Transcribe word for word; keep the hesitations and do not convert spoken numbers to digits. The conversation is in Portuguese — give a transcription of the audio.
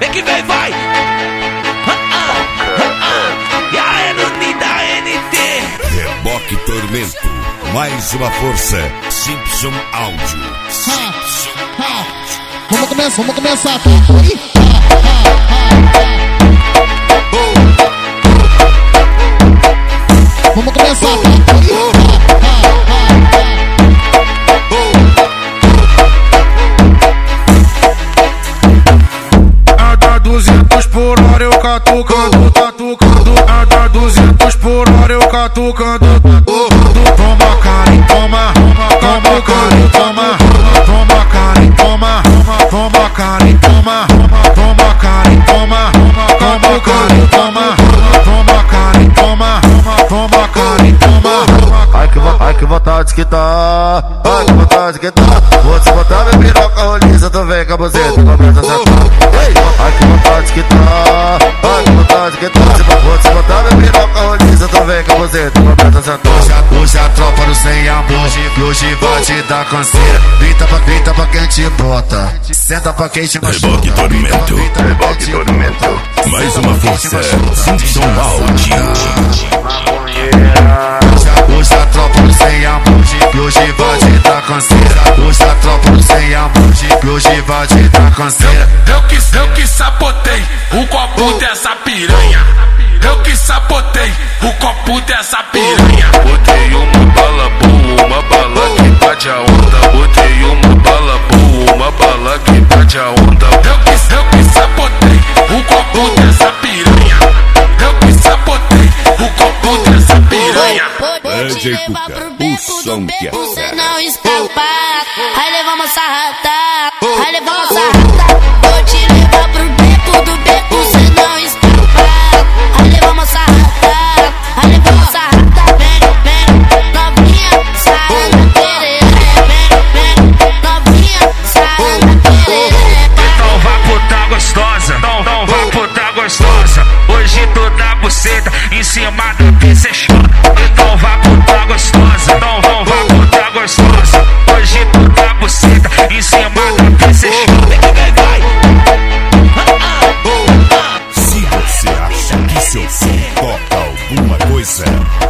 vem que vem, vai. E a Enuni da N T. Reboque Tormento, mais uma força. Simpson Áudio. Simpson Áudio. Vamos começar, vamos começar. Vamos começar. Anda duzentos por hora eu catucando, catucando. Anda duzentos por hora eu catucando. Toma cara e toma, toma cara e toma, toma cara e toma, toma cara e toma, toma cara e toma, toma cara e toma, toma cara e toma, toma cara e toma. Ai que, ai que vontade que tá, ai que vontade que tá. Vou te botar minha piroca roliça, tu vem com a buzeta, começa a sentar. Ai que vontade que tá, ai que vontade que tá. Vou te botar minha piroca roliça, tu vem com a buzeta, começa a sentar. Hoje, hoje a tropa no sem amor, hoje vai te dar canseira. Grita pra, grita pra quem te bota, senta pra quem te machuca. Reboque Tormento, Reboque Tormento, mais uma força. Simpson Áudio. Hoje a tropa no sem amor, hoje vai te dar canseira. Hoje a tropa no sem amor, hoje vai te dar canseira. Eu que, eu que sabotei o copo dessa piranha. Eu que sabotei o copo dessa piranha. Botei uma bala boa, uma bala que bate a onda. Botei uma bala boa, uma bala que bate a onda. Eu que, eu que sabotei o copo dessa piranha. Eu que sabotei o copo dessa piranha. D J Cuca, o som que é Você não escapar, aí levamos sarrada, aí levamos sarrada. Vou te levar pro beco do beco, você não escapar, aí levamos sarrada, aí levamos sarrada. Vem, vem, novinha, sarrada, querer. Vem, vem, novinha, sarrada, querer. Então vá puta gostosa, não, não vá puta gostosa. Hoje toda buceta em cima do pincel. Então vá puta gostosa, não, não vá puta gostosa. Hoje toda buceta em cima do pincel. Vem que vem, vai. Se você acha que seu som toca alguma coisa,